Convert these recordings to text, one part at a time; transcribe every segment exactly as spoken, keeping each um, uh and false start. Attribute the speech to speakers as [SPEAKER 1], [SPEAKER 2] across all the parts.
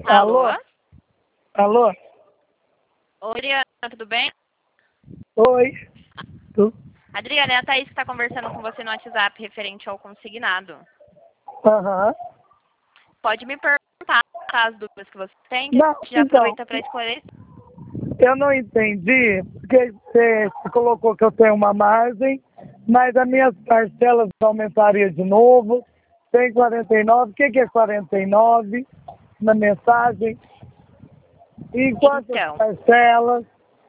[SPEAKER 1] Alô?
[SPEAKER 2] Alô?
[SPEAKER 1] Alô?
[SPEAKER 2] Oi, Adriana, tudo bem?
[SPEAKER 1] Oi. Tu?
[SPEAKER 2] Adriana, é a Thaís que está conversando com você no WhatsApp referente ao consignado.
[SPEAKER 1] Aham.
[SPEAKER 2] Pode me perguntar as dúvidas que você tem, que a
[SPEAKER 1] Não,
[SPEAKER 2] gente já
[SPEAKER 1] então,
[SPEAKER 2] aproveita para esclarecer.
[SPEAKER 1] eu não entendi, porque você colocou que eu tenho uma margem, mas as minhas parcelas aumentariam de novo. Tem quarenta e nove. O que que é quarenta e nove na mensagem? E quantas
[SPEAKER 2] Então,
[SPEAKER 1] parcelas?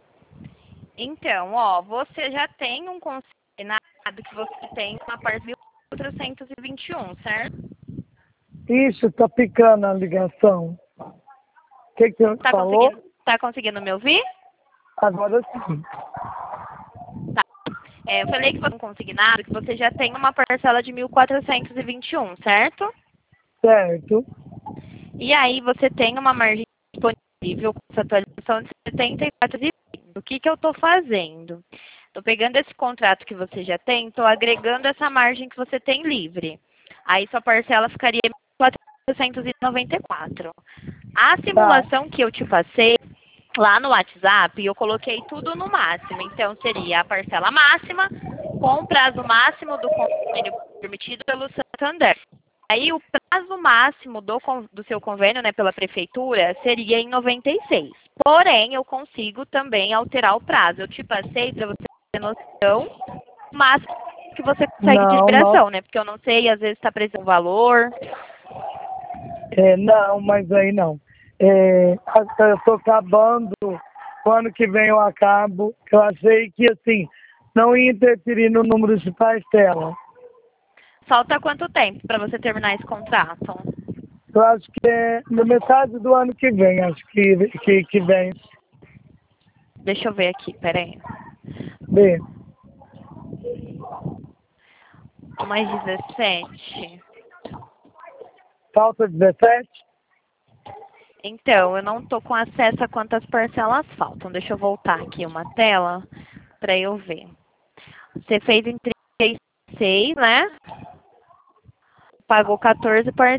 [SPEAKER 2] então, ó, você já tem um consignado que você tem uma parte de mil quatrocentos e vinte e um, certo?
[SPEAKER 1] Ixi, tá picando a ligação. O que que você
[SPEAKER 2] Tá
[SPEAKER 1] falou?
[SPEAKER 2] conseguindo, tá conseguindo me ouvir?
[SPEAKER 1] Agora sim.
[SPEAKER 2] Tá. É, eu falei que você tem um consignado que você já tem uma parcela de mil quatrocentos e vinte e um, certo?
[SPEAKER 1] Certo.
[SPEAKER 2] E aí você tem uma margem disponível com essa atualização de setenta e quatro de o que que eu estou fazendo? Estou pegando esse contrato que você já tem, estou agregando essa margem que você tem livre. Aí sua parcela ficaria mil quatrocentos e noventa e quatro. A
[SPEAKER 1] Tá.
[SPEAKER 2] simulação que eu te passei lá no WhatsApp, eu coloquei tudo no máximo. Então seria a parcela máxima com o prazo máximo do convênio permitido pelo Santander. Aí o prazo máximo do, con- do seu convênio, né, pela prefeitura, seria em noventa e seis. Porém, eu consigo também alterar o prazo. Eu te passei para você ter noção do máximo que você consegue de
[SPEAKER 1] Não, não.
[SPEAKER 2] liberação, né? Porque eu não sei, às vezes está preso um valor.
[SPEAKER 1] É, não, mas aí não. É, eu estou acabando, o ano que vem eu acabo. Eu achei que, assim, não ia interferir no número de parcela.
[SPEAKER 2] Falta quanto tempo para você terminar esse contrato?
[SPEAKER 1] Eu acho que é na metade do ano que vem, acho que, que, que vem.
[SPEAKER 2] Deixa eu ver aqui, peraí.
[SPEAKER 1] Bem,
[SPEAKER 2] Mais dezessete.
[SPEAKER 1] falta dezessete?
[SPEAKER 2] Então, eu não tô com acesso a quantas parcelas faltam. Deixa eu voltar aqui uma tela para eu ver. Você fez em trinta e seis, né? Pagou quatorze parcelas.